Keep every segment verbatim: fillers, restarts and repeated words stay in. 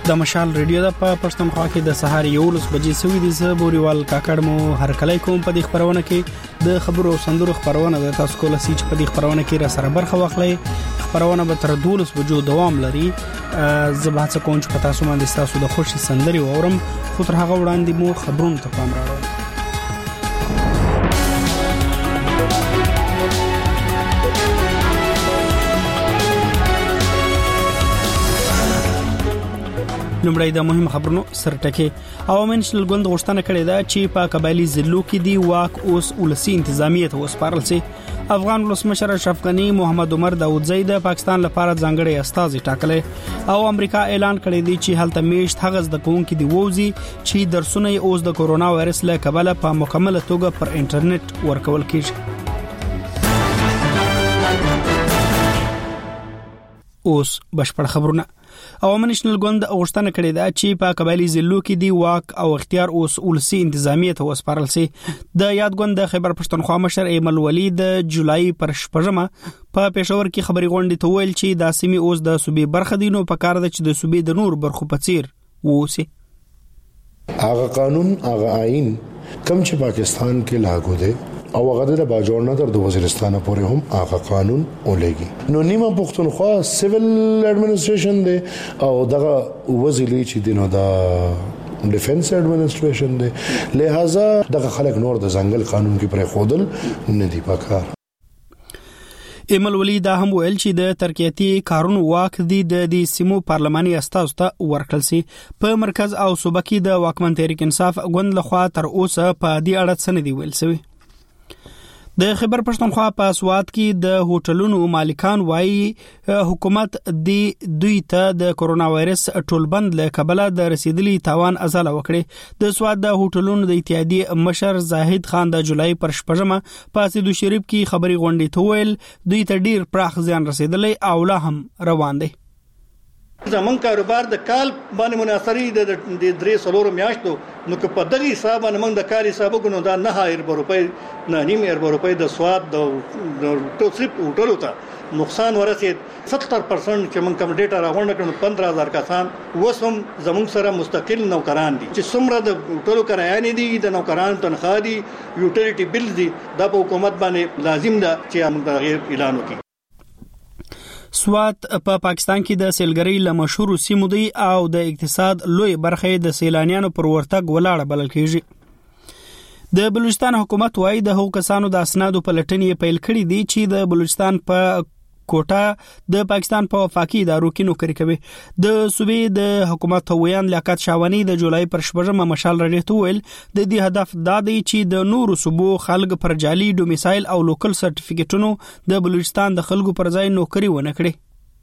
د مشال ریډیو د په پښتونخوا کې د سهار یولس بجې سوي دي زه بوريوال کاکړ مو هر کله کوم په دې خبرونه کې د خبرو سندرو خبرونه د تاسو کول سي چې په دې خبرونه کې را سره برخه واخلي خبرونه به تر دولس بجو دوام لري زه به څه کوم چې په تاسو باندې تاسو د خوشي سندري وورم خو تر هغه وړاندې مو خبرونه ته پام راوړم لومړی د مهم خبرونو سرټکي عوامي نېشنل ګوند غوښتنه کړې ده چې په قبایلی ضلعو کې دی واک اوس ولسی انتظامیه ته وسپارل شي افغان ولسمشر اشرف غنی محمد عمر داودزی د پاکستان لپاره ځانګړی استازي ټاکلې او امریکا اعلان کړی دی چې هلته میشت هغه د کوونکو دی ووزي چې درسونه اوس د کورونا وایرس له کبله په مکمل توګه پر انټرنیټ ورکول کیږي اوس بشپړ خبرونه عوامي نېشنل ګوند غوښتنه کړې ده چې په قبایلی ضلعو کې دی واک او اختیار اوس ولسی انتظامیه ته وسپارل شي د یاد ګوند د خیبر پښتونخوا مشر ایمل ولی د جولای پر شپږمه په پېښور کې خبري غونډې ته ویل چې د سیمې اوس د صوبې برخه دي نو په کار ده چې د صوبې د نور برخو په څیر ووسی هغه قانون هغه آئین کوم چې پاکستان کې لاګو دی او هغه د باجوړ نه تر د وزیرستان پورې هم هغه قانون ولګي نو نیمه پښتونخوا سیویل اډمنسټریشن دی او دغه وزیرلی چې دینو دا ډیفنس اډمنسټریشن دی لہذا دغه خلک نور د ځنګل قانون کې پر خودل نه دی پکار ایمل ولی دا هم ویل چې د ترکیاتي کارونو واک دی د دې سیمو پارلماني استازو ته ورکړل سي په مرکز او صوبه کې د واکمن تحریک انصاف ګوند لخوا تر اوسه په دې اړه څه نه دی ویل شوی د خیبر پښتونخوا په سواد کې د هوټلونو مالکان وایي حکومت دی دوی ته د کورونا وایرس ټولبند له کبله د رسیدلی تاوان ازاله وکړي د سواد د هوټلونو د اتحادیې مشر زاهد خان د جولای پر شپږمه په سیدو شریف کې خبري غونډې ته ویل دوی ته ډیر پراخ زیان رسیدلی او لا هم روان دی زمون کاروبار د کال باندې مناصري د درې سلور میاشتو نو که په دغه حساب باندې موږ د کال حساب وکړو دا نه هایر روپۍ نه نیم هایر روپۍ د سواد د ټوسپ هوټلو ته نقصان ورسید ستر پرسنټ چې موږ کوم ډیټا راغونډ کړو پندرہ هزار کسان وسم زمون سره مستقل نوکران دي چې څومره د هوټلو کرایه دي د نوکران تنخواه دي یوټیلیټي بیل دي د حکومت باندې لازم ده چې موږ غیر اعلان وکړو سوات په پاکستان کې د سیلګرۍ له مشهور سیمو دی او د اقتصاد لوی برخه د سیلانیانو پر ورتګ ولاړ بلل کېږي د بلوچستان حکومت وايي د هغو کسانو د اسنادو په لټنې پیل کړې دي چې د بلوچستان په کوټه د پاکستان په وفاقي ادارو کې نوکری کوي د صوبې د حکومت هویان لیاقت شاونی د جولای پر شپږمه مشال راډیو ویل د دې هدف دا دی چې د نورو صوبو خلک پر جعلي ډومیسایل او لوکل سرټیفیکټونو د بلوچستان د خلکو پر ځای نوکری ونه کړي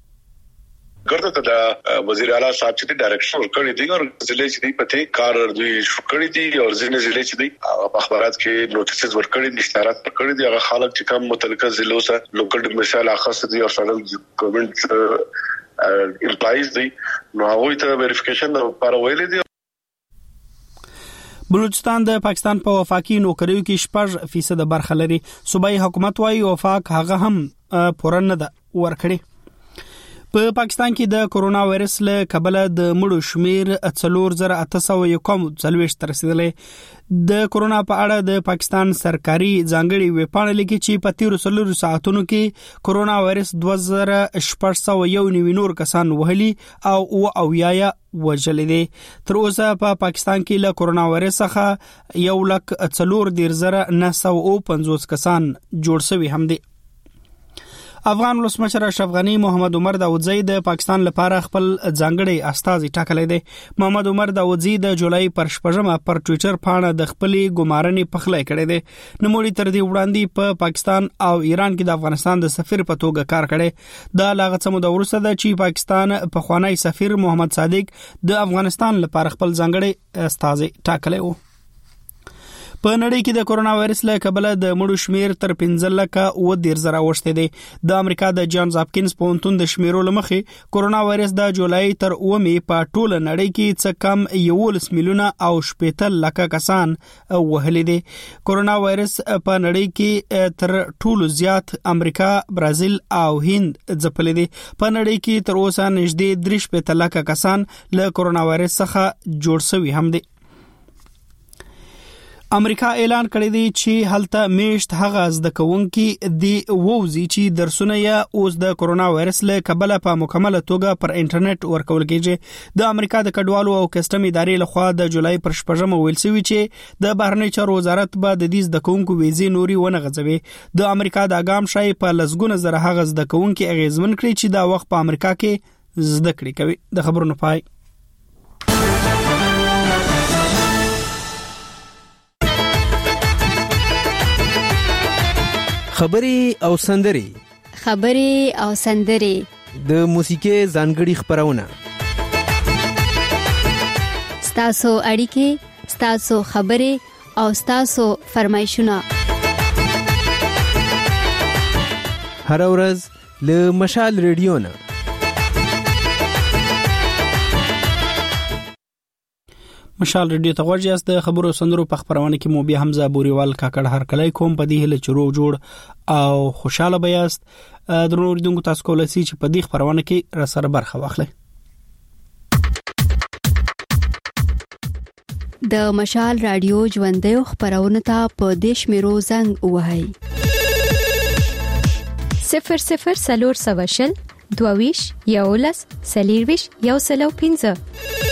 ګرځته د وزیر اعلی صاحب چې ډایرکشن ورکړی دی او ضلع چې دی پته کار دوی شکړی دی او ځینې ضلع چې دی اخبارات کې نوټیسز ورکړي دي اشارات ورکړي دي هغه خلک چې کوم متعلقه ضلعو سره لوکل مثال اخص دي او فدرل ګورنمنت امپلایز دي نو هغه ته ویریفیکیشن لپاره ویل دي بلوچستان د پاکستان په وفاقي نوکریو کې شپږ فیصد برخه لري صوبایي حکومت وايي وفاق هغه هم پوره نه ده ورکړي په پاکستان کې د کورونا وایرس له کبله د مړو شمیر څلور زره اته سوه یو کم څلوېښت ته رسیدلی د کورونا په اړه د پاکستان سرکاري ځانګړي ویبپاڼه لیکي چې په تیرو څلورو ساعتونو کې کورونا وایرس دوه زره شپږ سوه یو نوي نور کسان وهلي او اوه اویا یې وژلي دي تر اوسه په پاکستان کې له کورونا وایرس څخه یو لک څلور دېرش زره نهه سوه اوه پنځوس کسان جوړ شوي هم دي افغان ولسمشر اشرف غنی محمد عمر داودزی د پاکستان لپاره خپل ځانګړی استازي ټاکلی دی محمد عمر داودزی د جولای پر شپږمه پر ټوئیټر پاڼه د خپلې ګمارنې پخلی کړی دی نوموړي تر دې وړاندې په پاکستان او ایران کې د افغانستان د سفیر په توګه کار کړی دا لا غڅ موده وروسته ده چې پاکستان پخوانی سفیر محمد صادق د افغانستان لپاره خپل ځانګړی استازي ټاکلی و په نړۍ کې د کرونا وایرس له کبله د مړو شمیر تر پنځه لکه او ډیر زره وشته دي. د امریکا د جانز هاپکینز پوهنتون د شمیرو لمخې کرونا وایرس د جولای تر اومه په ټوله نړۍ کې څه کم یولس میلیونه او شپږ لکه کسان وهلي دي. کرونا وایرس په نړۍ کې تر ټولو زیات امریکا، برازیل او هند ځپلي دي. په نړۍ کې تر اوسه نږدې درې شپږ لکه کسان له کرونا وایرس څخه جوړ شوي هم دي. امریکا اعلان کړی دی چې هلته میشت هغه زده کوونکي دی ووزي چې درسونه یې اوس د کرونا وایرس له کبله په مکمله توګه پر انټرنیټ ورکول کېږي. د امریکا د کډوالو او کسټم ادارې لخوا د جولای پر شپږمه ویل شوی چې د بهرنی چارو وزارت به د دې زده کوونکو ویزې نوري ونه غځوي. د امریکا د اګام شای په لسګونه زره هغه زده کوونکي اغیزمن کړي چې دا وخت په امریکا کې زده کړې کوي. د خبرونو پای. خبري او سندري خبري او سندري د موسیقي ځانګړي خبرونه ستاسو اړیکې ستاسو خبري او ستاسو فرمایشونه هر ورځ له مشال ریډیو نه. مشال ریډیو ته غوږ یاست. د خبرو سندرو په خبرونه کې مو بیا حمزه بوريوال کاکړ هر کله کوم په دې هله چرو جوړ او خوشاله بیاست. د نور دغه تاسو کولای شئ چې په دې خبرونه کې را سره برخه واخلئ. د مشال رادیو ژوندې خبرونه ته په دیش میرو زنګ وهاي صفر صفر سلور سواشل دوویش یولس سلیرویش یو سلو پینځه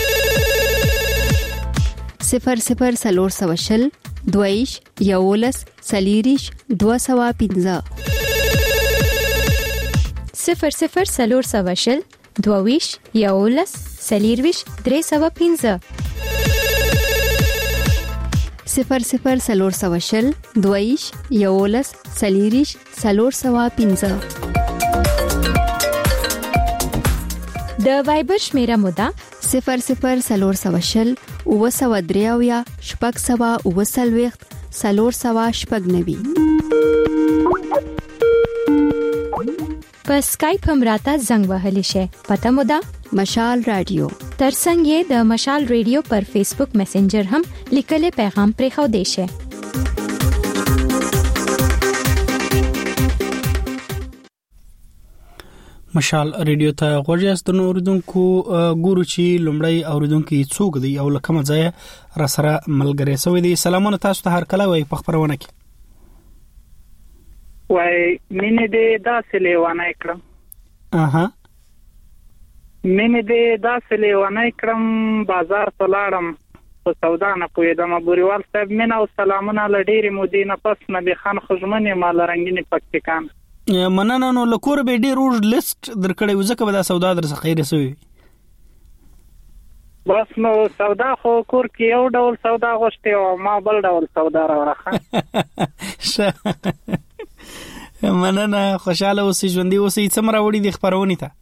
صفر صفر سلور سواشل دویش یولس سلیریش دو سوا پینځه صفر صفر سلور سواشل دوویش یولس سلیرویش درې سوا پینځه صفر صفر سلور سواشل دویش یولس سلیریش سلور سوا پینځه د وایبر شمیره مودا صفر صفر سلور سواشل او سوا دریاویا شپږ سوا او سلويخت سلور سوا شپږ نوي. په اسکایپ هم راته زنګ وهلی شي. پته مودا مشال رادیو. ترڅنګ یې د مشال رادیو پر فیسبوک میسنجر هم لیکلي پیغام پرې خو دی شي. مشال ریډیو ته غوړیاست. د اوریدونکو ګورو چې لومړی اوریدونکو څوک دی او لکه مزه را سره ملګری سوی دی. سلامونه تاسو ته هر کله وای په خبرونه کې وای مینه دې داسې لیوانه کړم. اها مینه دې داسې لیوانه کړم بازار ته لاړم په سودا نه پوهېدم. بوريوال صاحب مینه او سلامونه لډېرې مودې نه پس نبی خان خجمنې مال رنگینې پکتیکان مننه. نو لکور به ډیر روز لیست درکړې وځکه به دا سودا در څخه خیر رسوي. بس نو سودا خو کور کې یو ډول سودا غوښتي او ما بل ډول سودا راوړه. مننه. خوشاله اوسې ژوندۍ اوسې. څومره وړي د خبرونه ته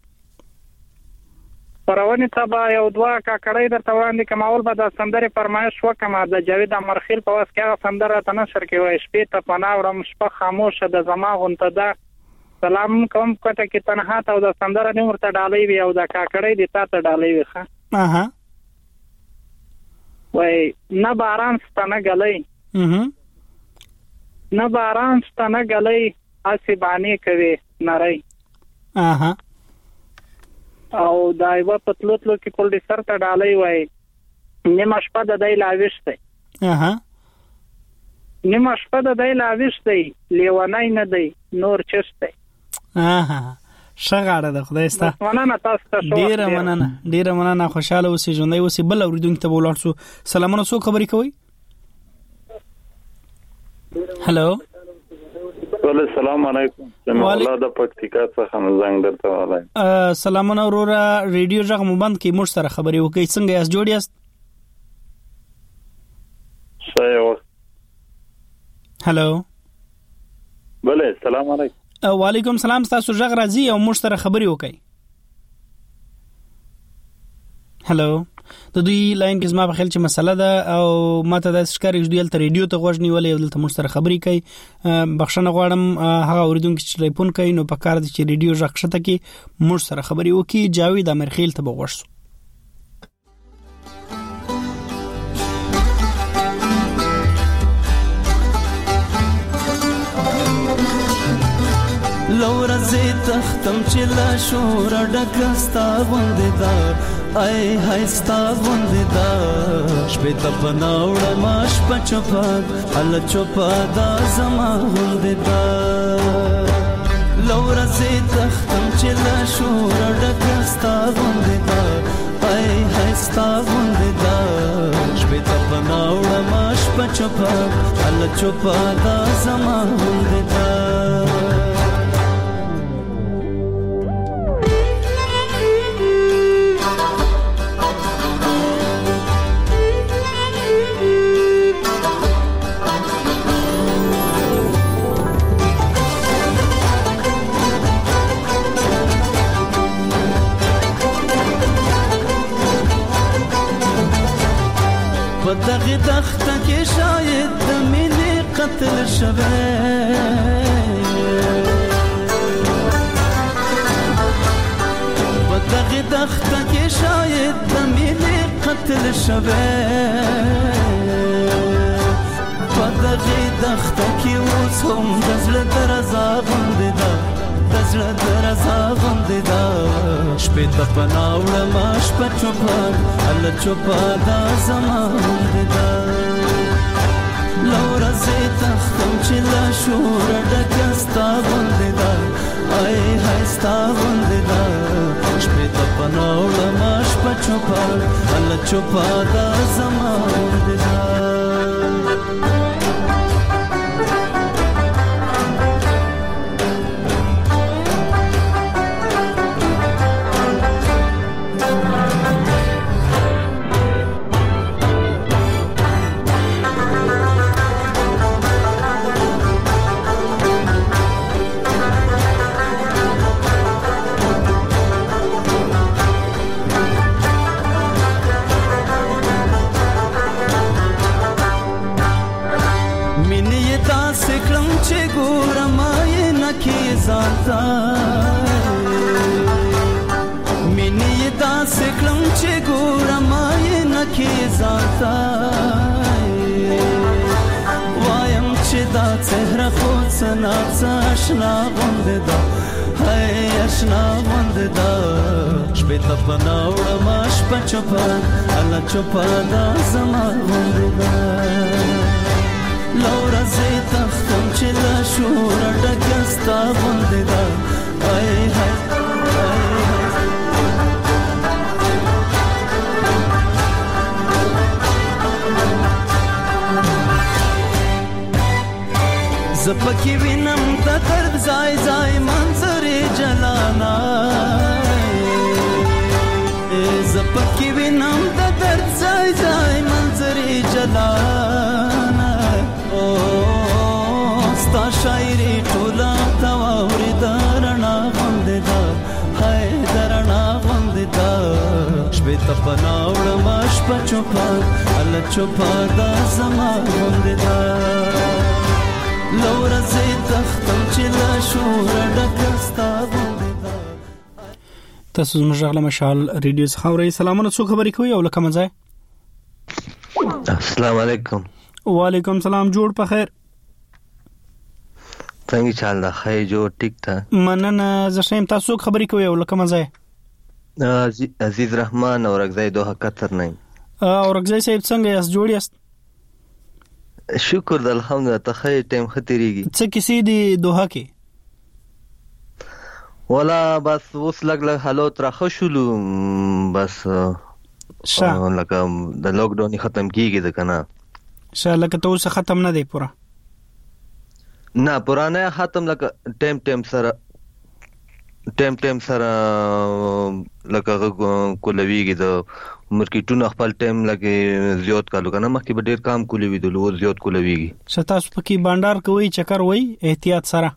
خبرونه ته با یو دوا کاکړې درته وړاندې کوم. اول به د سندرې فرمایش وکم. د جاوید امرخیل په واس کې سندره ته نشر کې وای شپې ته پناورم شپه خاموشه د زما غونته ده سلام کوم کوټه کې تنها ته د سندره نور ته ډالې وی او د کاکړې د تا ته ډالې وی ښه. اها وای نه باران ستنه غلې اها نه باران ستنه غلې اسی باندې کوي نری. اها او دا یو پتلوتلو کې کول دي سر ته ډالې وای نیمه شپه د دای لاويشته. اها نیمه شپه د دای لاويشته لیوانای نه دی نور چشته. اها شغاړه د خدای ستا. مننه تاسو ته. ډیره مننه ډیره مننه. خوشاله اوسې ژوندۍ اوسې. بل اوریدونکو ته ولارسو. سلامونه. څو خبرې کوي؟ هالو السلام علیکم. مولا د پکتیکا څخه زنګ درته وای. سلامونه وروره. ریډیو ژغ مو بند کې موږ سره خبرې وکړئ. څنګه یاست؟ جوړ یاست؟ صحیح. هالو بله. السلام علیکم. وعلیکم السلام. تاسو ژغ راځي او موږ سره خبرې وکړئ. هلو د دوی لاین کې زما په خیال چې مسله ده او ماته د سکاري جوړل ته ریډیو ته غوښنی ولې دلته موږ سره خبرې کوي بخښنه غواړم هغه اوریدونکو چې ټلیفون کوي نو په کار دي چې ریډیو ژغښته کې موږ سره خبرې وکړي. جاوید امرخیل ته بغوښسو. لور زی تختم چې لا شور ډکستا غوندې دا ای هايستا غوندې دا شپې ته پناوړه ماش پچپا ال چوپا دا زما غوندې دا لور زی تختم چې لا شور ډکستا غوندې دا ای هايستا غوندې دا شپې ته پناوړه ماش پچپا ال چوپا دا زما غوندې دا دغه دخته کې شاید د مینې قتل شوه په دغه دخته کې شاید د مینې قتل شوه په دغه دخته کې اوس هم د زړه درزا غوندې ده د زړه درزا غوندې ده شپې ته پناوړه ماش په چوپان ال چوپا دا زما غوندې ده لور زی تختم چې لا شور ډکه ستا غوندې ده ای هاي ستا غوندې ده شپې ته پناوړه ماش په چوپان ال چوپا دا زما غوندې ده مینې داسې کړم چې ګورم یې نکې ځانته وایم چې دا څهره خو څه ناڅه اشنا غوندې ده هی اشنا غوندې ده شپې ته پناوړه ما شپه چوپه الله چوپه دا زما غوندې ده لوره زی تختم چې له شوره ډکه ستا غوندې ده ای هی زپکی وینم د درد ځای ځای منظرې جلانا زپکی وینم د درد ځای ځای منظرې جلانا او ستا شاعري ټوله تواوري درنا غوندې ده هی درنا غوندې ده شپې ته پناوړم شپه چوپه الله چوپه دا زما غوندې ده لوره زی تختم چې لا شور ډکستا غوندې ده. تاسو زموږ غلا مشال ریډیو څخه اورئ. سلامونه، څوک خبرې کوي او لکه مزه؟ السلام علیکم. وعلیکم سلام. جوړ په خیر؟ څنګه چل ده؟ خیر جوړ ټیک ته مننه. زه شیم. تاسو څوک خبرې کوي او لکه مزه؟ عزیز رحمان اورګزای دوه قطر نه. اورګزای صاحب څنګه یاست؟ جوړ یاست؟ شکر د الحمدلله. ته خیر ټیم خطرېږي. څه کیسې دی دوحه کې؟ ولا بس اوس لګ لګ حالات راخه شولو، بس شا لکه د لاک ډاون ختم کیږي ده کنه. شا لکه ته اوس ختم نه دی پورا؟ نه پورا نه ختم، لکه ټیم ټیم سره ټیم ټیم سره لکه کولویږي د مرکټونو خپل ټیم لګي زیات کالو کنه. مخکې به ډیر کام کولی وي، د لو زیات کولویږي. شتاس پکې بانډار کوي، چکر وای احتیاط سره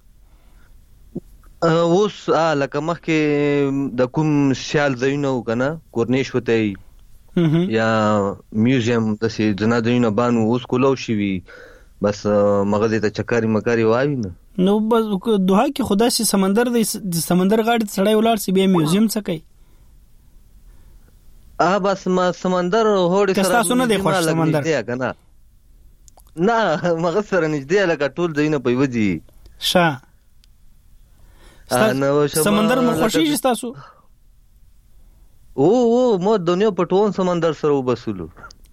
اوس لکه مخکې د کوم سیال زینو کنه کورنیش وته یا میوزیم د سي جنادینه بانو اوس کولو شي وي بس مغزه ته چکرې مکرې وایي نه نو بس دوه کې خدا سي سمندر د سمندر غاړې سړی ولاړ سي به میوزیم څه کوي اه بس ما سمندر هوړې سره تاسو نه دی خوښ سمندر دی کنه نه مغه سره نږدې لکه ټول دینه په وځي ښه سمندر مو خوشی تاسو او او مو دنیا په ټول سمندر سره وبسلو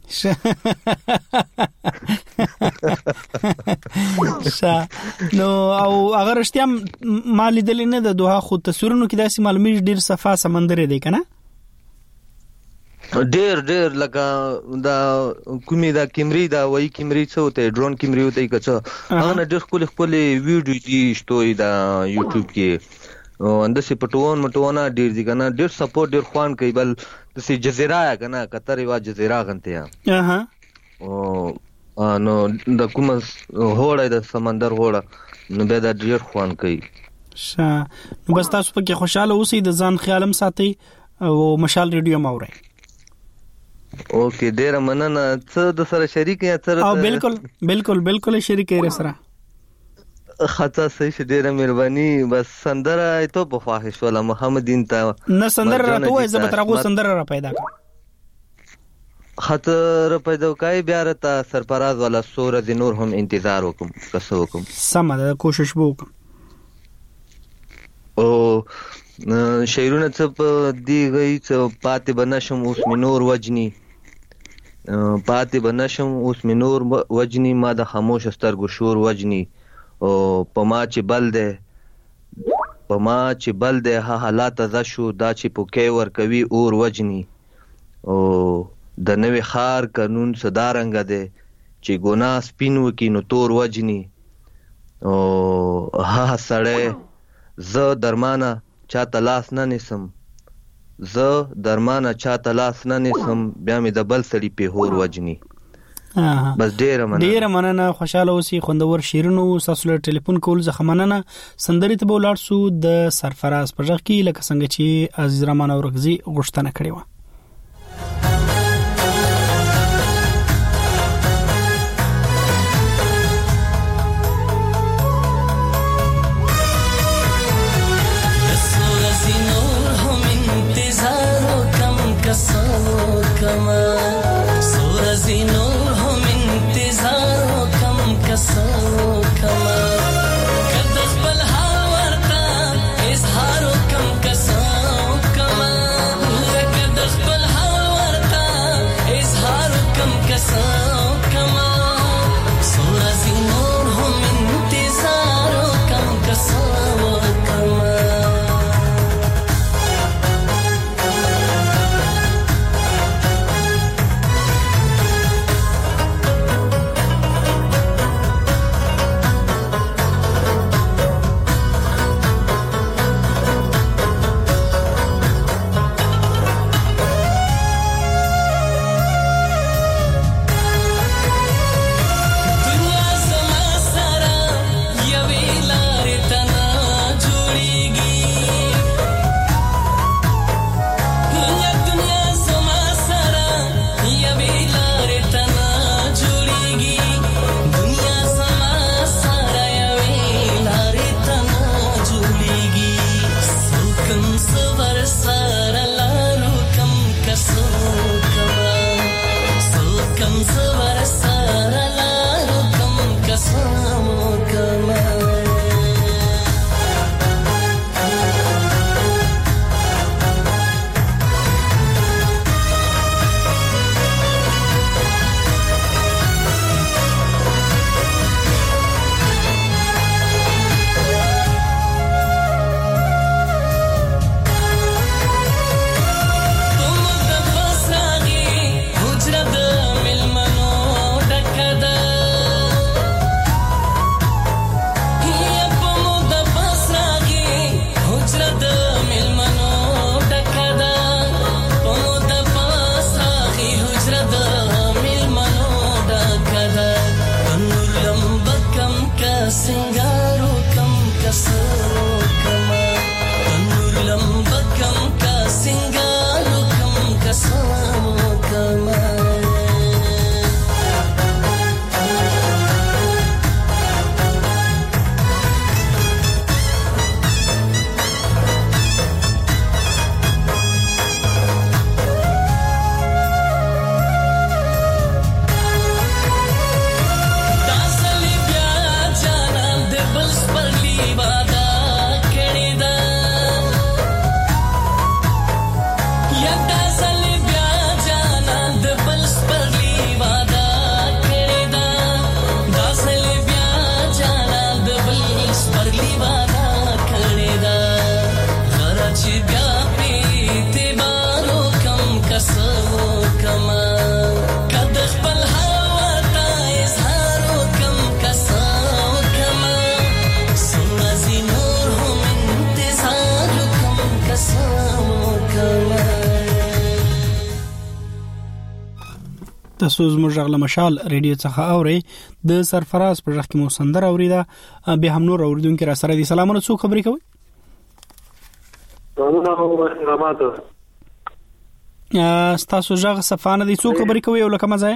ښه نو او اگر اشتیا مال دل نه د دوه خو تصویرونو کې داسې معلومي ډیر صفه سمندر دی کنه ډیر ډیر لکه دا کومې دا کیمري دا وای کیمري څه وته ډرون کیمري وته کڅه هغه ډیر خپل خپل ویډیو دي شتوي دا یوټیوب کې او اندسه پټون مټونه ډیر دي کنه ډیر سپورټ ډیر خوان کوي بل د سي جزیره کنه قطر وا جزیره غنته اها او نو د کوم هوړه د سمندر هوړه نو به دا ډیر خوان کوي ښه نو بس تاسو په کې خوشاله اوسئ د ځان خیالم ساتئ او مشال ریډیو ماورئ اوکې ډیر مننه څه د سره شریک یا څه او بالکل بالکل بالکل شریک یې سره خطا صحیح ډیره مهرباني بس سندره ته په خواهش ولا محمدین ته نه سندره راته وای زه به ترغو سندره را پیدا کړم خطر پیدا کای بیا راته سرفراز ولا سورہ د نور هم انتظار وکم کسو وکم سم ده کوشش وکم او شیرونه څه دی غي څه پاتې بنشم اوس منور وجنی پاتې بنشم اوس منور وجنی ما د خاموش سترګو شور وجنی او پما چې بل ده پما چې بل ده ها حالات ز شو دا چې پوکې ور کوي اور وجنی او د نوې خار قانون صدارنګ ده چې ګناه سپینو کې نو تور وجنی او ها سړې ز درمانه چا تلاس نه نسم ز درمانه چا تلاس نه نسم بیا مې د بل سړي په هور وجنی بس ډیره مننه ډیره مننه خوشاله اوسئ خوندور شیرونو ساسو ټلیفون کول زه مننه سندري ته بولاړ سو د سرفراز پرځ کې لکه څنګه چې عزیز رحمان اورغزي غوښتنه کړې و تاسو زموږ غږ مشال ریډیو څخه اوري د سرفراز پر ځخ کې مو سندره اوریدا به هم نور اوریدونکو را سره دي. سلامونه، څو خبرې کوي؟ سلامونه او احترامات. تاسو ځغ صفانه دي، څو خبرې کوي او لکه مزه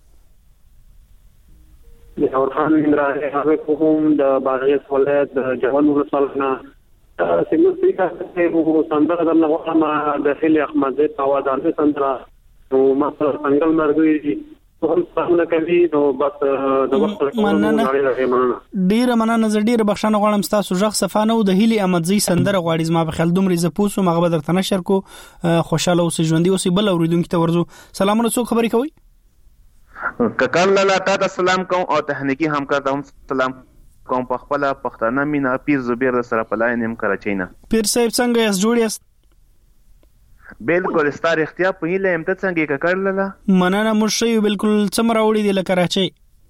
د اورخان اندرا هغه کوم د باغیس ولایت د جوان ولسمالنا څنګه سپیکر ته وو سندره د نغمه د خلی احمد زید اواز د سندره نو ما څنګه مرګي هم څنګه کوي نو بس د وخت مننه ډیر مننه زه ډیر بخښنه غواړم. تاسو ځغ صفانه او د هلی احمد زی سندره غواړي زما په خیال دومره ز پوسو مغه بدر تنشر کو خوشاله اوسې ژوندۍ اوسې بل اوریدونکو ته ورزو. سلامونه، څو خبرې کوي؟ ککړ لاله تا سلام کوم او تخنیکی همکار ته هم سلام کوم. په خپل پښتانه مینا پیر زبیر سره پلاین هم کراچۍ نه. پیر صاحب څنګه یې جوړ یاست؟ بالکل ستاره اختیار په هله هم ته څنګه ککړ لاله مننه مرشي بالکل څمر اوړي دی لکه راچۍ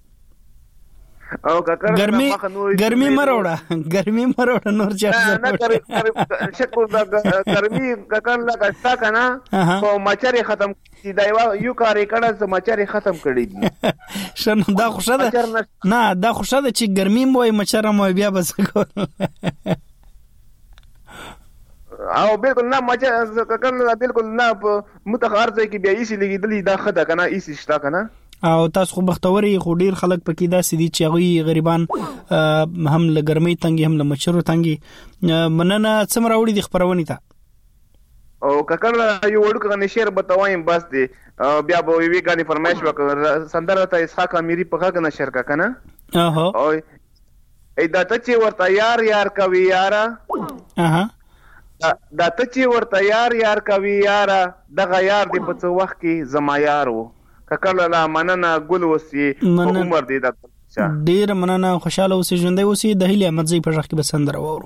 او ککړ ګرمي ګرمي مروړه ګرمي مروړه نور چا نه کړی شکو دا ګرمي ککړ لکه تا کنه او مچاري ختم دا یو کاری کړه چې مچاري ختم کړی دي. شنو دا خوشا ده نه دا خوشا ده چې ګرمي مو مچاره مو بیا بس کو او بالکل نه مچا ککړ بالکل نه متخار ځای کې بیا ایسی لګیدلی دا خده کنه ایسی شتا کنه. او تاسو خو بختوري خو ډیر خلک پکې داسې دي چې غوي غریبان هم لګرمۍ تنګي هم لمچرو تنګي. مننه څمر اوړي د خبرونی ته او ککړ یو وړو کنه شعر بتوایم بس دی بیا به وی غاني فرمایش وکړه سندره ته اسحاق امیری په غږ نشر کا کنه اها او ایدا ته چې ورته یار یار کوي یارا اها دا ته چې ورته یار یار کوي یارا دغه یار دی په څو وخت کې زما یار وو. ککړ لا مننه ګل وسی عمر دی دا ډیر مننه خوشاله اوسې ژوندۍ اوسې د هیله احمد زی په ځخ کې بسندره وورو.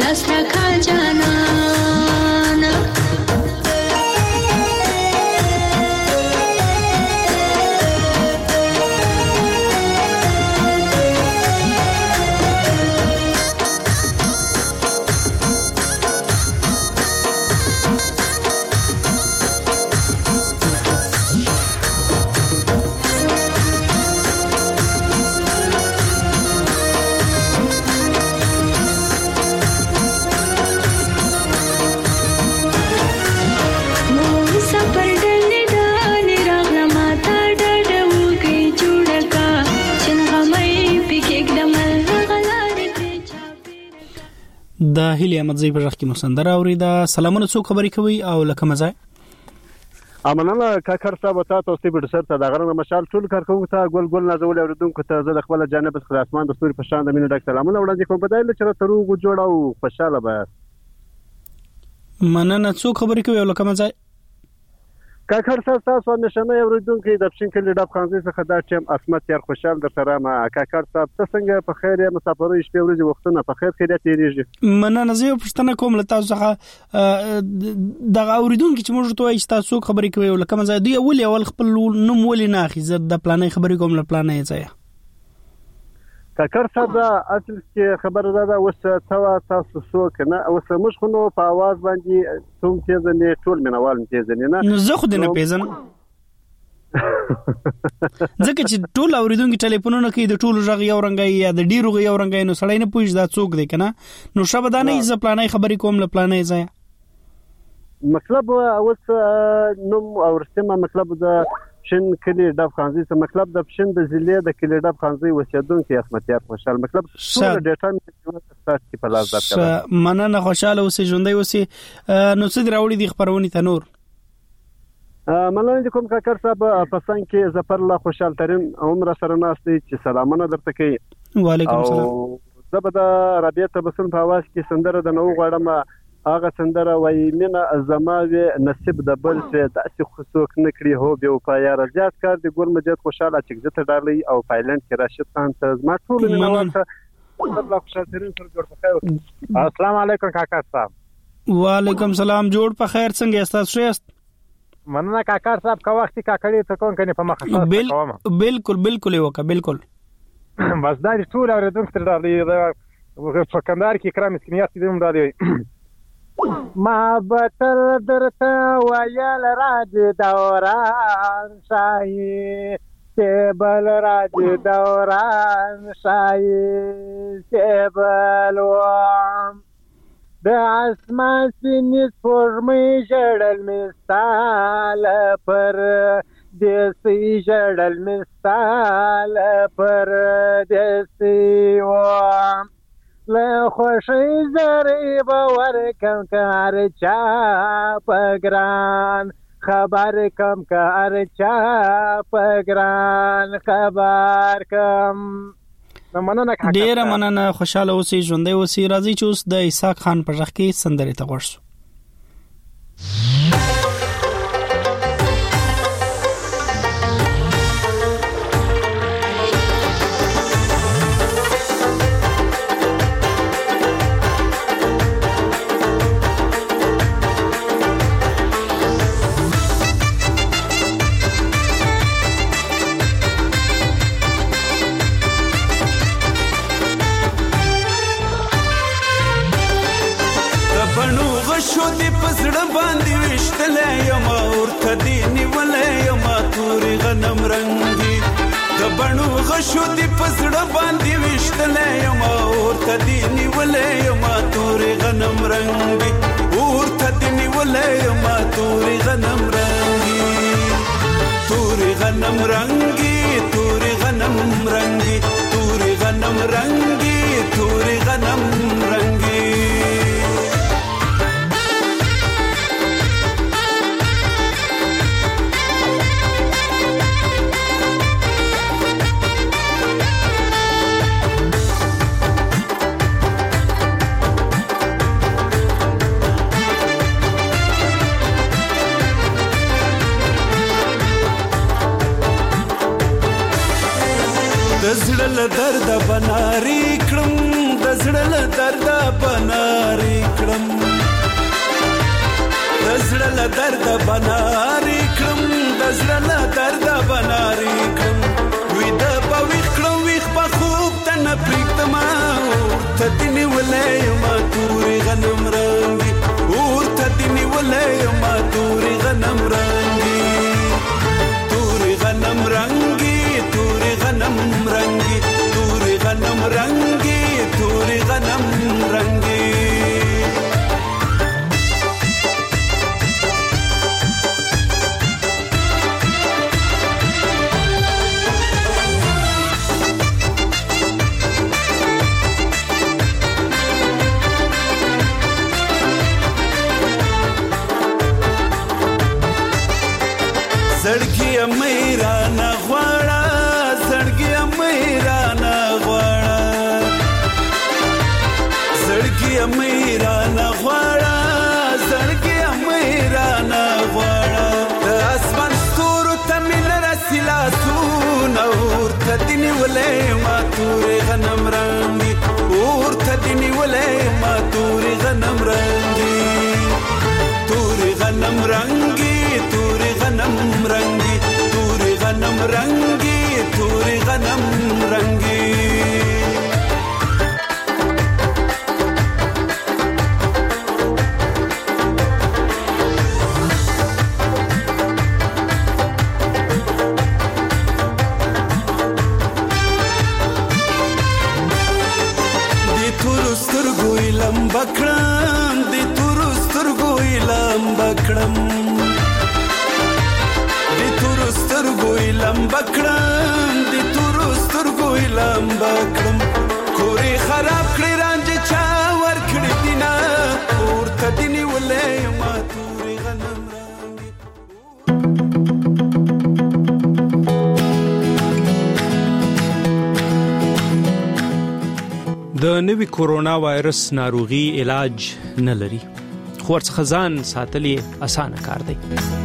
لاس راکا جانانا د هیلې احمد زی په ځخ کې مسندره اوریدا. سلامونه، څوک خبرې کوي او لکه مزه امنه کاکر صاحب ته توصیف ډسر ته د غرنه مشال ټول کارکونکو ته ګل ګل نازول اوریدونکو ته زه د خپل جانب څخه اسمان د ستوري په شان د مینه ډک سلامونه وړاندې کوم. بدایل چې تروغ جوړاو خوشاله به مننه. څوک خبرې کوي او لکه مزه کاکر صاحب تاسو نشنه اوریدونکو د پښین کلی ډب خانزي څخه دا ټیم اسمت یار خوشحال در سره ما کاکر صاحب ته څنګه په خیر یا مسافرې شپې ورځې وختونه په خیر خیریت تیریږي. مننه. زه پښتنه کوم له تاسو څخه د اوریدونکو چې موږ ته وایي تاسو خبرې کوي او لکه مزه دی اول اول خپل نوم ولې نه اخی زه د پلانې خبرې کوم له پلانې ځای کاکر صاحب اصل کې خبره ده اوس توا تاسو سو کنه اوس موږ خو نو په आवाज باندې څوم تیز نه ټول منوال تیز نه نه زه خو دې نه پیژنم ځکه چې ټول اوریدونکو ټلیفونونه کوي د ټولو ژغ یو رنګي یا د ډیرو یو رنګي نو سړی نه پوښ دا څوک دی کنه نو شبه دا نه ز پلانې خبرې کوم له پلانې ځای مطلب اوس نو اورسمه مطلب د شن کلی ډب خانزي څخه مطلب د شن د ضلع د کلی ډب خانزي وسیدونکو اسمت یار خوشحال مطلب ټول ډیټا مې ستاسو په لاس درکړه. مننه. خوشاله اوسې، ژوندۍ اوسې. نو څه دراوړي د خبرونې تنور مننه کوم کاکر صاحب پسند کې ظفر الله خوشحال ترين عمر سره ناشته چې سلامونه درته کوي. وعلیکم السلام. زبده ربيعه تبسم په आवाज کې سندره د نو غړم هغه سندره وای مینا زماوي نصیب د بل څه داسې خصوص نکړي هو به په یار زیات کار دی ګل مجید خوشاله چې زته ډالۍ او پایلند کې راشد خان ته ما ټول نه وانته الله خوشاله ترين سره جوړ په خیر. السلام علیکم کاکا صاحب. وعلیکم السلام. جوړ په خیر. څنګه تاسو شئ؟ مننه کاکا صاحب کا وخت کاکړي ته کوم کني په مخه کوم بالکل بالکل وکا بالکل بس دا ټول اوریدونکو ته ډالۍ په کندهار کې کرام مسکینیات دې هم ډالۍ ما بتر درته ویل راج دوران شاهي سیبل راج دوران شاهي سیبل وام د اسمان سینې سپوږمۍ ژړل مثال پر دیسی ژړل مثال پر دیسی وام له خوشی زری باور کم کار چا پګران خبر کم کار چا پګران خبر کم. ډیره مننه. خوشاله اوسئ، ژوندۍ اوسئ. راځي چې اوس د اسحاق خان په ځخ کې سندره ته ورسو. شو دی پسړه باندې وشتلې یم اورته دی نیولې یم تورې غنم رنگي اورته دی نیولې یم تورې غنم رنگي تورې غنم رنگي تورې غنم رنگي تورې غنم رنگي تورې غنم رنگي دزړل درد بناري کړم دزړل درد بناري کړم دزړه له درد بناري کړم دزړه له درد بناري کړم وې د پوي کړم وې په خوب تن پریکتم ورته دني ولې ما توري غنم رنگي ورته دني ولې ما توري غنم رنگي توري غنم رنگي توري غنم رنگي توري غنم رنگي توري غنم رنگي زړګي میرا نه غواړه زړګي میرا نه غواړه زړګي میرا نه غواړه زړګي میرا نه غواړه د اسمان ستورو ته مې رسیلا سونه ورته دني ولې ما تورې غنم رنګي ورته دني ولې ما تورې غنم رنګي تورې غنم رنګي تورې غنم رنگي توري غنم رنگي توري غنم رنگي دي تورو سترګو لم بکړم دي تورو سترګو لم بکړم سترګو لمبا کړم د تورو سترګو لمبا کړم کورې خراب کړې رانجه چا ور کړې دینا ورته دني ولې ما تورې غنم د نوي کورونا وایرس ناروغي علاج نه لري خو ورڅخه ځان ساتل اسانه کار دی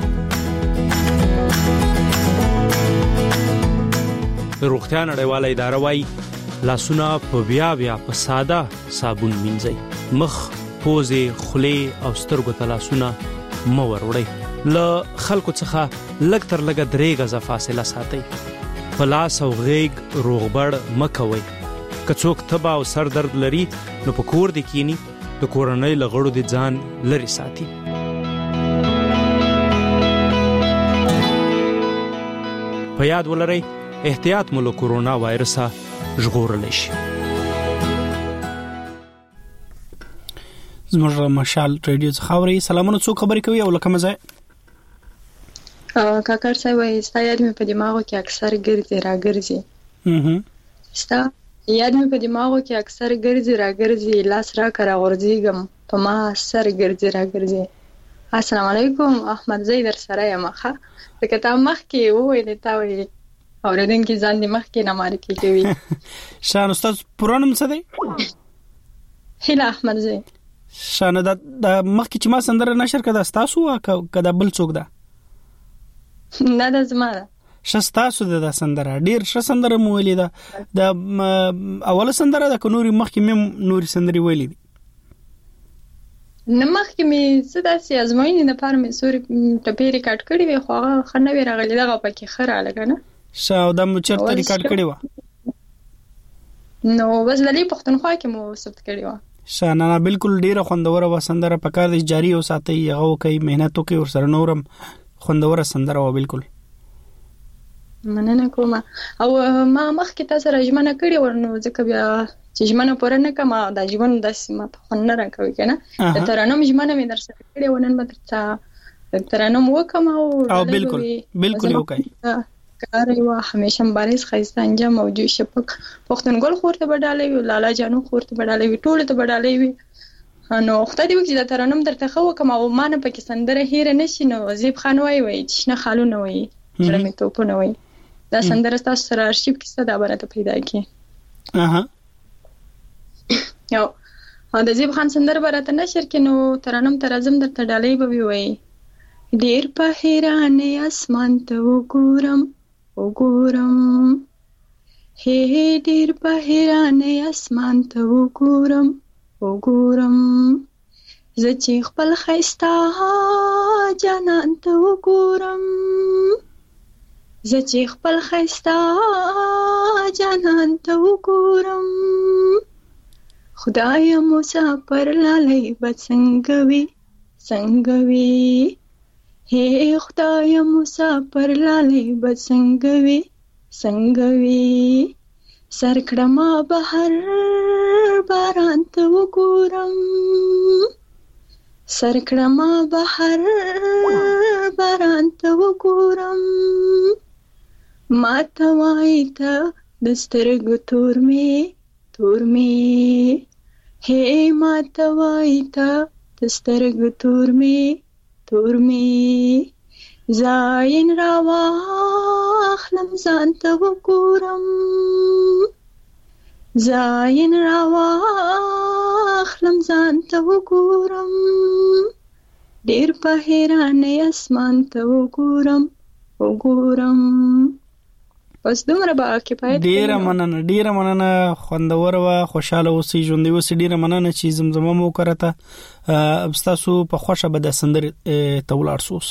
روغتیا نړیواله اداره وايي لاسونه په بیا بیا په ساده صابون مینځئ مخ پوزې خولې او سترګو ته لاسونه مه وروړئ له خلکو څخه لږ تر لږه درې غزه فاصله ساتئ په لاس او غیږ روغبړ مه کوئ که څوک تبه او سر درد لري نو په کور دې کینی د کورنۍ له غړو دې ځان لرې ساتي په یاد ولرئ احتیاط مو له کورونا وایرسه ژغورلی شي زموږ مشال ریډیو څخه اورئ سلامونه څوک خبرې کوي او له کومه ځای کاکړ صاحب وایي ستا یاد مې په دماغو کې اکثر ګرځي راګرځي ستا یاد مې په دماغو کې اکثر ګرځي راګرځي لاس راکه راغورځېږم په ما سر ګرځي راګرځي السلام علیکم احمد زی در سره یم ښه ځکه تا مخکې وویلې تا وایي اوریدونکي ځان دې مخکې نه معرفي کوي شان استاد پوره نوم څه دی هیله احمد زی شان دا مخکې چې ما سندره نشر کړه ستاسو که دا بل څوک ده نه ده زما ده ښه ستاسو ده دا سندره ډېر ښه سندره مو ویلې ده د اوله سندره ده که نورې مخکې مې نورې سندرې ویلې دي نه مخکې مې څه داسې ازموینې دپاره مې څو ټپې ریکارډ کړې وې خو هغه ښه نه وې راغلې دغه پکې ښه راغله که نه ښه او دا مو چېرته ریکارډ کړې وه نو بس دلې پښتونخوا کې مو ثبت کړې وه ښه نه نه بلکل ډېره خوندوره وه سندره پکار دی جاري وساتئ هغه وکئ محنت وکئ ورسره نورم خوندوره سندره وه بلکل مننه کومه او ما مخکې تا سره ژمنه کړې وه نو ځکه بیا چې ژمنه پوره نه کړم دا ژوند داسې ماته خوند نه راکوي که نه د ترنم ژمنه مې در سره کړې وه نن به درته ترنم وکړم او بلکل بلکل یې وکئ کار یې وه همیشه مبارز ښایسته انجام او جوی شفق پښتونګل خور ته به ډالۍ وي لالا جانو خور ته به ډالۍ وي ټولو ته به ډالۍ وي نو خدای دې وکړي چې د ترنم درته ښه وکړم او ما نه پکې سندره هیره نه شي نو زیب خان وایي وایي چې شنه خالونه وایي زړه مې توپونه وایي دا سندره ستاسو سره ارشیف کې ستا دا به راته پیدا کړي یو د زیب خان سندره به راته نشر کې نو ترنم ته راځم درته ډالۍ به وي وایي ډېر په حیرانې اسمان ته وګورم وګورم هې ډېر په حیرانې اسمان ته وګورم وګورم زه چې خپل ښایسته جانان ته وګورم زه چې خپل ښایسته جانان ته وګورم خدایا مسافر لالی به څنګه وي څنګه وي هی خدایا مسافر لالی به څنګه وي څنګه وي سر کړم بهر باران ته وګورم سر کړم بهر باران ته وګورم ما ته وایي ته د سترګو تور مې تور مې هی ما ته وایي ته د سترګو تور مې تور مې زاین را واخلم ځان ته وګورم زاین را واخلم ځان ته وګورم ډېر په حیرانۍ اسمان ته وګورم وګورم بس دومره به کفایت کوي. ډیره مننه ډیره مننه خوندور و خوشاله اوسئ ژوندۍ اوسئ. ډیره مننه چې زمزمه مو وکړه. تاسو په خوښه به د سندرې ته ولاړ سوس.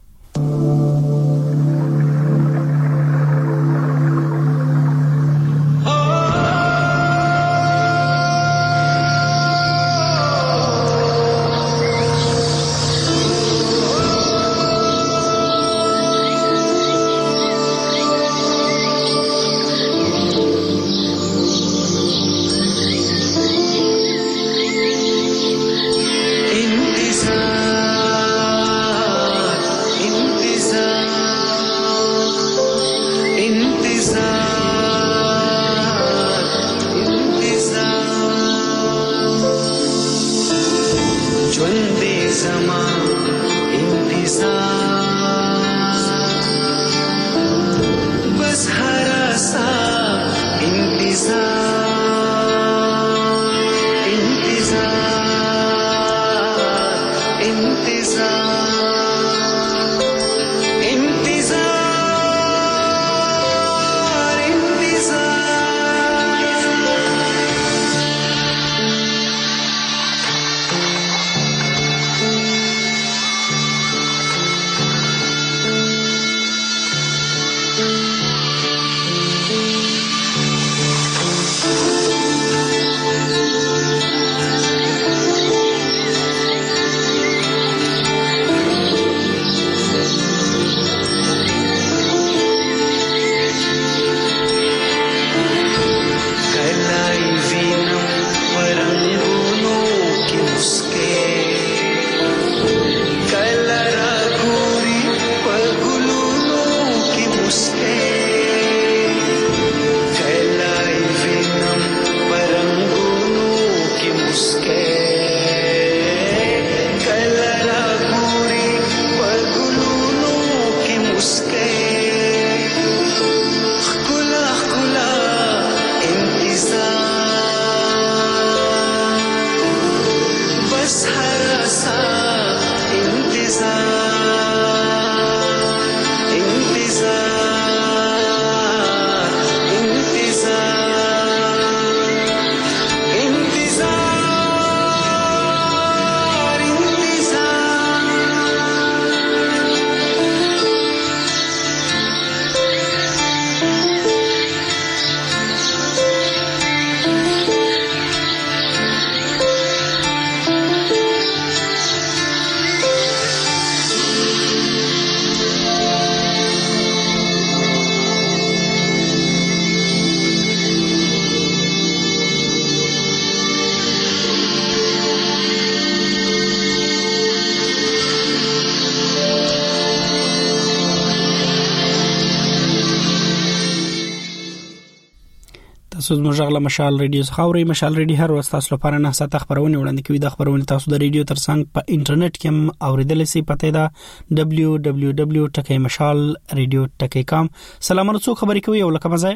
تاسو زموږ غلا مشال ریډیو خاوري مشال ریډیو هر ورځ تاسو لپاره نه ساته خبرونه وړاندې کوي. د خبرونه تاسو د ریډیو ترڅنګ په انټرنیټ کې هم اوریدل شي. پته ده دبليو دبليو دبليو ډاٹ مشال ریډیو ډاٹ کام. سلامونه څو خبرې کوي او لکه مزه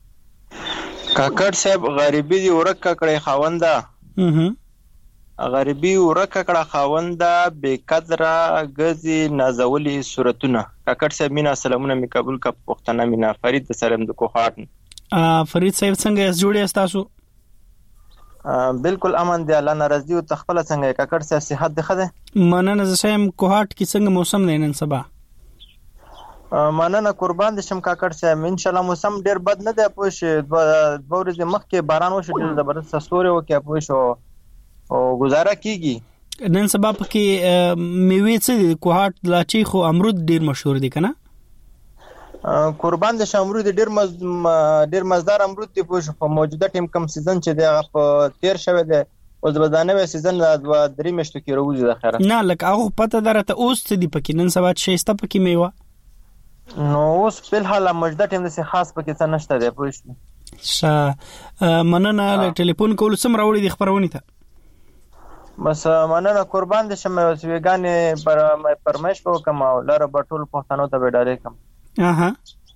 کاکړ صاحب غریبي دی ورکه کړي خاونده هه غریبي ورکه کړه خاونده بے قدره غزي نازولي صورتونه. کاکړ صاحب مینا سلامونه می قبول کا پښتنه مینا فرید سلام د کوهات. فرید صاحب څنګه اس جوړی تاسو؟ بالکل امن دی، الله ناراضي او تخپل څنګه کاکړ سره صحت دی خده مننه زشم کوهات کې څنګه موسم دی نن سبا؟ مننه قربان دي شم کاکړ سره ان شاء الله موسم ډیر بد نه دی، پوه شي دوه ورځې مخکې باران وشو ډیر زبردست سوري وکي، پوه شو او گزاره کیږي نن سبا پکې میوه څه کوهات لاچی خو امرود ډیر مشهور دي کنه؟ قربان د شامرود ډیر مز ډیر مزدار امرود دی، په په موجوده ټیم کم سیزن چې دی هغه په تیر شوه دی او د بدانه سیزن د درې میاشتو کې راوځي د خیره نه لکه هغه پته درته اوس څه دی پکې نن سبا چې ستا پکې میوه نو اوس په حال موجوده ټیم د خاص پکې څه نشته دی، پوه شئ ش مننه له ټلیفون کول سم راوړي د خبرونه ته بس مننه قربان دي شم وسویګانې پر پرمش په کوم او لاره بټول پښتنو ته وډارې کوم اها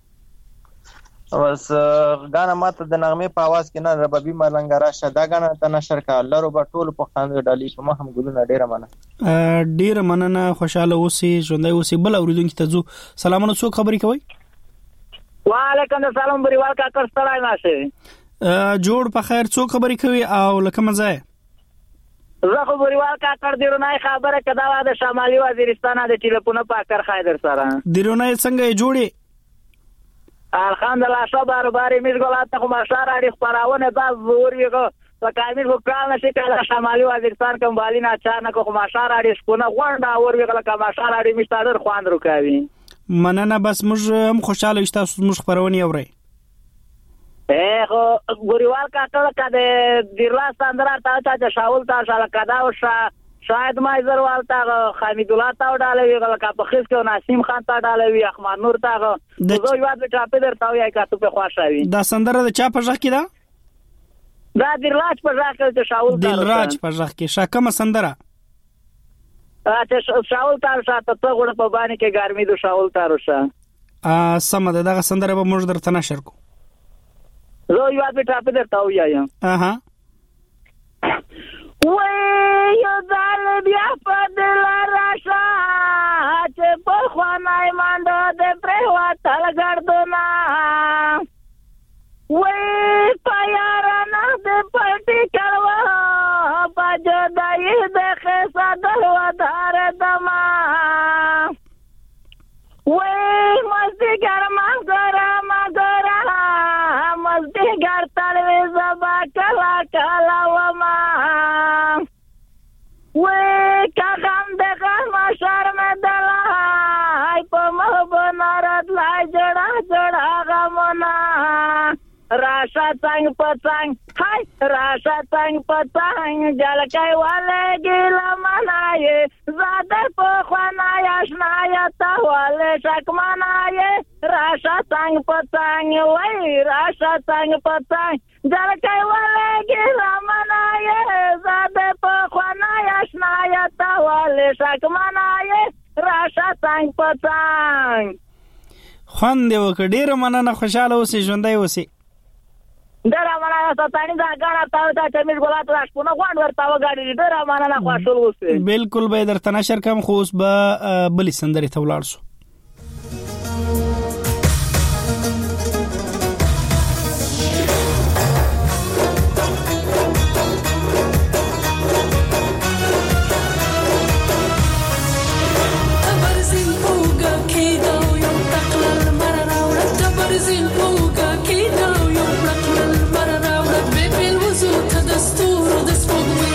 بس غانا ماته د نغمه په आवाज کې نه ربابي ملنګ راشه دا غانا ته نشر کا لرو بټول پښتانه ډالي په مهم ګلونه ډیره مننه ډیره مننه خوشاله اوسئ ژوندۍ اوسئ بل اوریدونکو ته زو سلامونه څوک خبرې کوي؟ وعلیکم السلام بریوال کا کر ستړای ناشه جوړ په خیر څوک خبرې کوي او لکه مزه زه خو بریوال کا کر دیرونای خبره کدا د شمالي وزیرستان د ټلیفون په کار خیدر سره دیرونای څنګه جوړي الحمدلله شبار باري میرګولات ته مشار اړي خبرونه باز وريغه په کامل وکړل نشي کله شمالي وزیرستان کوم بالینا اچانک خو مشار اړي سپونه غونډه وريغه کله مشار اړي مستادر خواند رکاوي مننه بس موږ هم خوشاله یو تاسو موږ خبرونه اوري اخو ګوریوال کاټل کده دیرلا ستاندرا تا چې شاول تا شاله کدا او شاید مایزر والتا حمید الله تا ډالوي غل کا په خس کې نسیم خان تا ډالوي احمد نور تا زه یو وخت ټاپه درته وای کا ته په خوشاوي دا سندره د چا په ځخ کې دا دا دیرلاج په ځخ کې چې شاول تا دیرلاج په ځخ کې شاکمه سندره اته شاول تا شاته ته غوړ په باندې کې ګرمي دو شاول تا روشه ا سم ده دا سندره به موږ درته نشر کو زه یو وخت ټاپه درته وایم اها وې یو دال بیا په دل راشه چې په خوانای مانډه د پروا تل ګردونه وې پایارا نه د پټی کړوا باجو دای د خسا د ودار دما وې مستي ګرما ګرما ګرما مستي ګر تلوي زبا کلا کلا وما وې کاغم دغه ما شرم دلا هاي په محبت رات لا جڑا جڑا غمنا راشا څنګه پڅنګ هاي راشا څنګه پڅنګ جلکای والے ګل منای زاده په خوانای آشنای تا والے شک منای راشا څنګه پڅنګ وای راشا څنګه پڅنګ جلکای والے ګل منای زاده په خوانای آشنای تا والے شک منای راشا څنګه پڅنګ خوان دی وک ډیر مننه خوشاله اوسې ژوندۍ اوسې ډیر مننه ستانی دا غاړه تاو ته چې موږ ګولات راش په نو غوند ورته وګاډي ډیر مننه خوشاله اوسې بالکل به درته نشر کوم خو اوس به بلی سندري ته ولاړ شو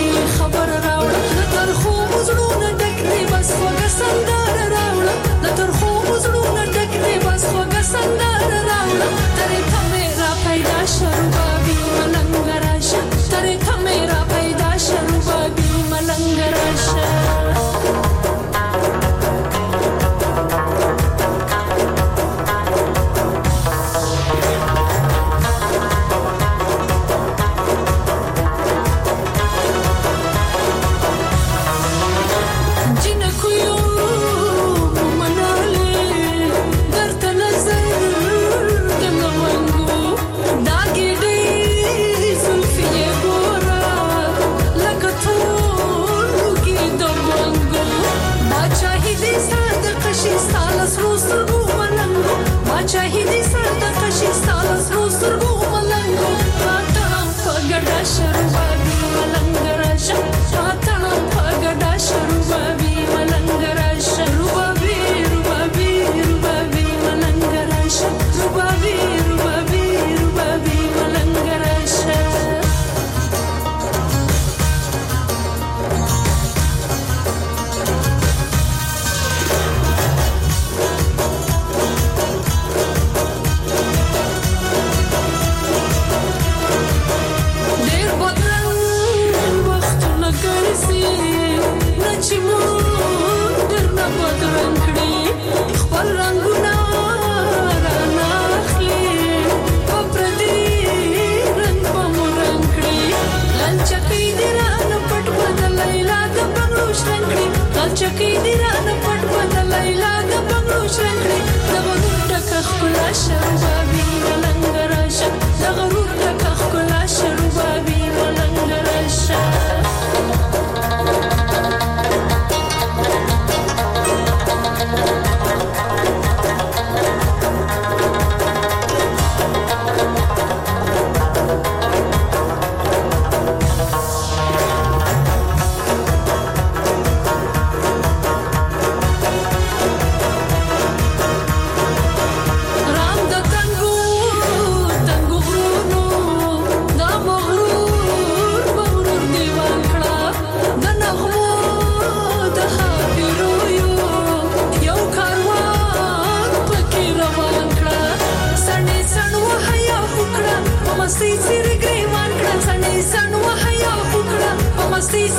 خبر راوړه تر خو مزړونه ټکري بس وګ سندره راوړه تر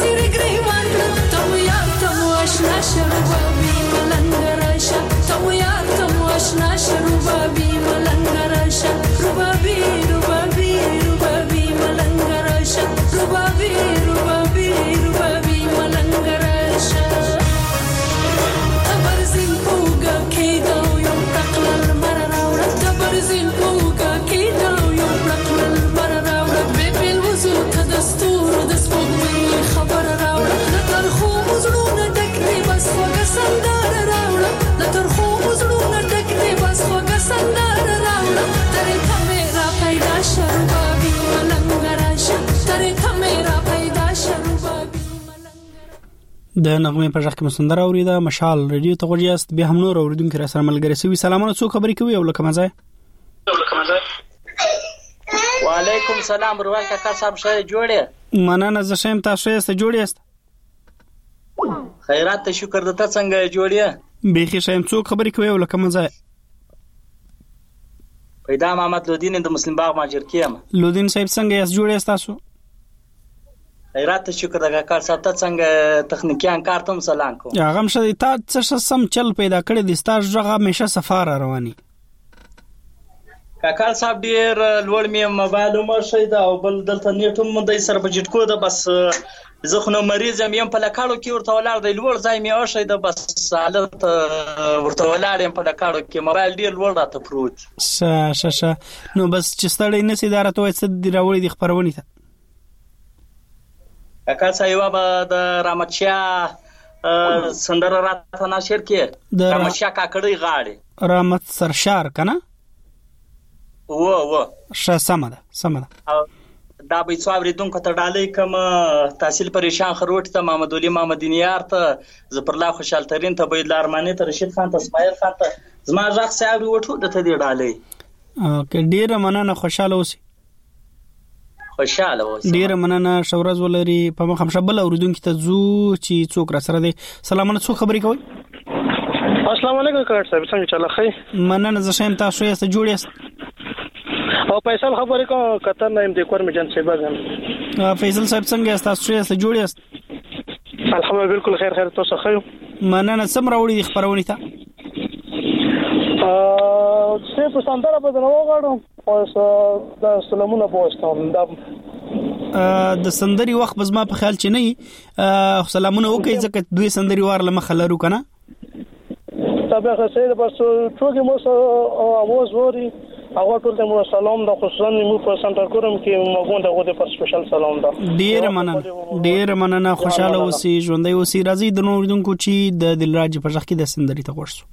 زیر گریوان تو یار تو آشنا شربابی ملنگراشا تو یار تو آشنا شربابی ملنگراشا ربابی ربابی ربابی ملنگراشا ربابی ربابی ربابی ملنگراشا تبرزین پوگا کیدا یوم تقلل مرراولا تبرزین پوگا کیدا یوم تقلل مرراولا ببین وزو تدستور دسپوگوی خبر راولا لترخو وزلون دکری بس خوگا سندار راولا لترخو وزلون دکری بس خوگا سندار راولا تری کمیرا پیدا شربابی ملنگراشا تری کمیرا پیدا شربابی د نغمه په ځخ کې مسندر اوریدا مشال رادیو ته غوړیاست به هم نور اوریدونکو را سره ملګری سوي سلامونه څو خبرې کوي او لکه مزه وعلیکم سلام روان کاکا صاحب شه جوړه مننه زه شم تاسو یې ست جوړیاست خیرات ته شکر دته څنګه جوړیه به خې شم څو خبرې کوي او لکه مزه پیدا محمد لودین د مسلم باغ ماجر کیم لودین صاحب څنګه یې جوړیاست تاسو خیرات ته شکر دغه کار صاحب ته څنګه تخنیکیان کار ته سلام کوم هغه هم شې تا څه سم چل پیدا کړی د ستاج ژغه همیشه سفر رواني کاکا صاحب ډیر لوړ می موبایل عمر شي دا او بل دلته نیټ هم د سر بجټ کو دا بس زه خو نو مریض یم یم په لکاړو کې ورته ولار دی لوړ ځای می او شي دا بس حالت ورته ولار یم په لکاړو کې موبایل ډیر لوړ راته پروت ش ش ش نو بس چې ستړی نسی دار ته څه دی راوړي د خبرونی ته کاکا صاحب به د رامچیا سندره راته ناشر کې رامچیا کاکړی غاړي رامت سرشار کنه و و ش سمده سمده دا به څو ورېدونکو ته ډالۍ کوم تحصیل پریشان خروټ ته محمد علي محمدینیار ته زفر الله خوشحال ترین ته بيد لارمانی ته رشید خان ته اسماعیل خان ته زما ځخ صاحب وټو د ته دی ډالۍ اوکې ډیر مننه خوشاله اوسئ خوشاله اوسئ ډیر مننه شورز ولري په مخ هم شبل اوریدونکو ته زو چې څوک را سره دي سلامونه څو خبرې کوي السلام علیکم کاکا صاحب څنګه چلا خی مننه زه شم تاسو یې څه جوړیاست او فیصل خبرې کوم قطر نه يم د کور می جان صاحب غم فیصل صاحب څنګه است تاسو یې څه جوړیاست الحمدلله بالکل خیر خیر تاسو خو مننه سم راوړي خبرونه ته ا څه په سندره په نو غواړم او د سلامونه پوښتنه دا د سندري وخت بزما په خیال چې نه سلامونه وکي ځکه دوی سندري وار لمه خلرو کنه تابع خسته بس ټوګي مو سو اواز وری هغه ټول ته مو سلام د خصوصا مو په سنټر کوم کې مګون دغه پر سپیشل سلام دا ډیر مننه ډیر مننه خوشاله اوسئ ژوندۍ اوسئ راځي د نوردونکو چې د دلراج په ځخ کې د سندري ته ورسو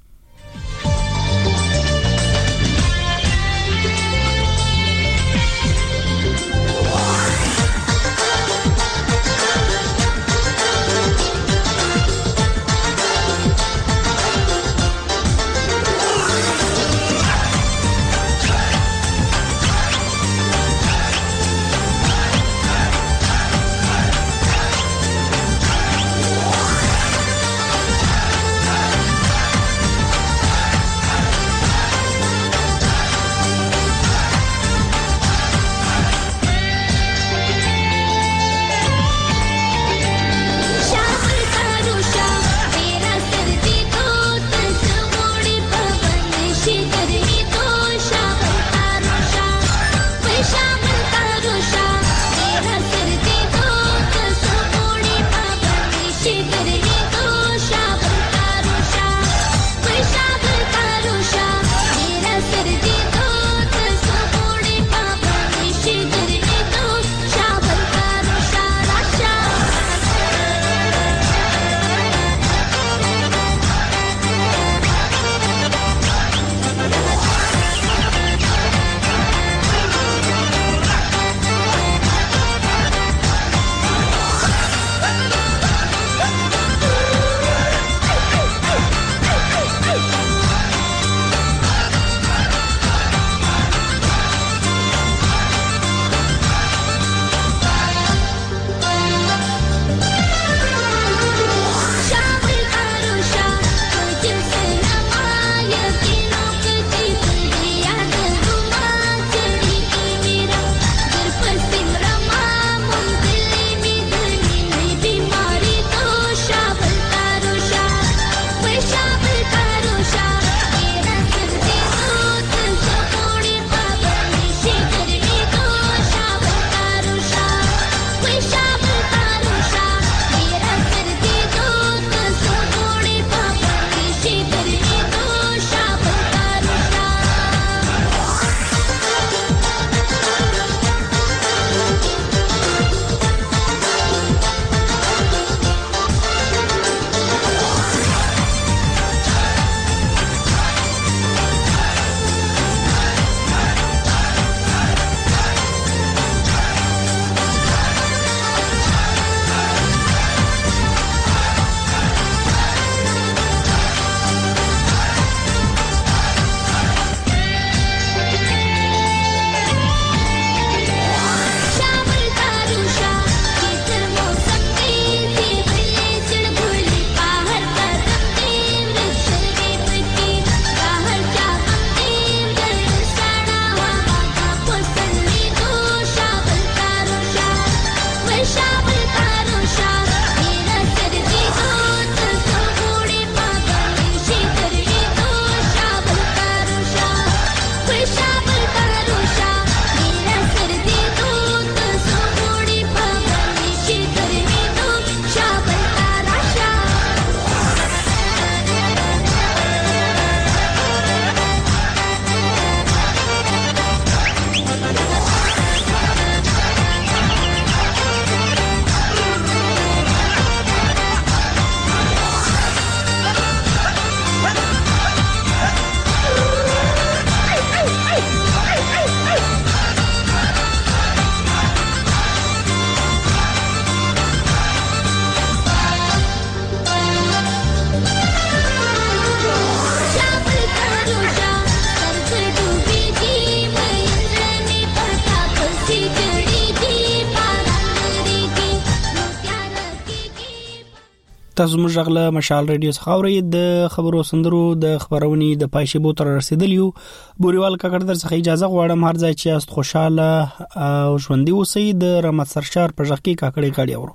تاسو موږ غله مشال رادیو څخه اورئ د خبرو سندرو د خبرونې د پایشبو تر رسیدلیو بوريوال کاکړ در څخه اجازه غواړم هر ځای چې است خوشاله او ژوندۍ اوسئ د رحمت سرشار په ځکه کاکړې کاړي اورو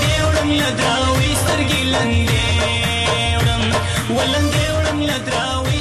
ولندې وړم لدراوي سترګې لندې وړم ولندې وړم لدراوي